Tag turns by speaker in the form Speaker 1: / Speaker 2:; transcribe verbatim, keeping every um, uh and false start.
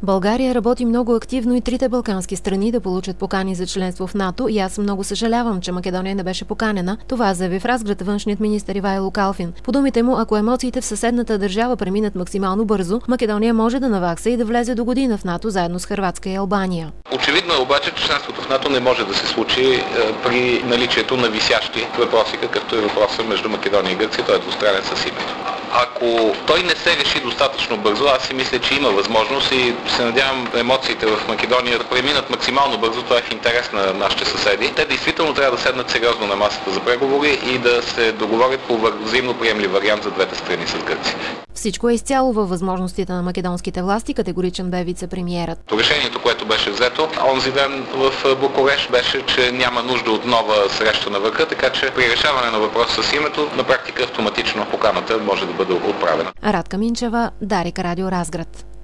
Speaker 1: България работи много активно и трите балкански страни да получат покани за членство в НАТО и аз много съжалявам, че Македония не беше поканена. Това заяви в Разград външният министър Ивайло Калфин. По думите му, ако емоциите в съседната държава преминат максимално бързо, Македония може да навакса и да влезе до година в НАТО заедно с Хърватска и Албания.
Speaker 2: Очевидно е обаче, че членството в НАТО не може да се случи е, при наличието на висящи въпроси, какъвто е въпросът между Македония и Гърция, той е двустранен с името. Ако той не се реши достатъчно бързо, аз си мисля, че има възможност и се надявам емоциите в Македония да преминат максимално бързо. Това е в интерес на нашите съседи. Те действително трябва да седнат сериозно на масата за преговори и да се договорят по взаимно приемлив вариант за двете страни с Гърция.
Speaker 1: Всичко е изцяло във възможностите на македонските власти, категоричен бе вице-премиерът.
Speaker 2: Решението, което беше взето онзи ден в Букурещ, беше, че няма нужда от нова среща на върха, така че при решаване на въпроса с името, на практика автоматично поканата може да бъде отправена.
Speaker 1: Радка Минчева, Дарик, Радио Разград.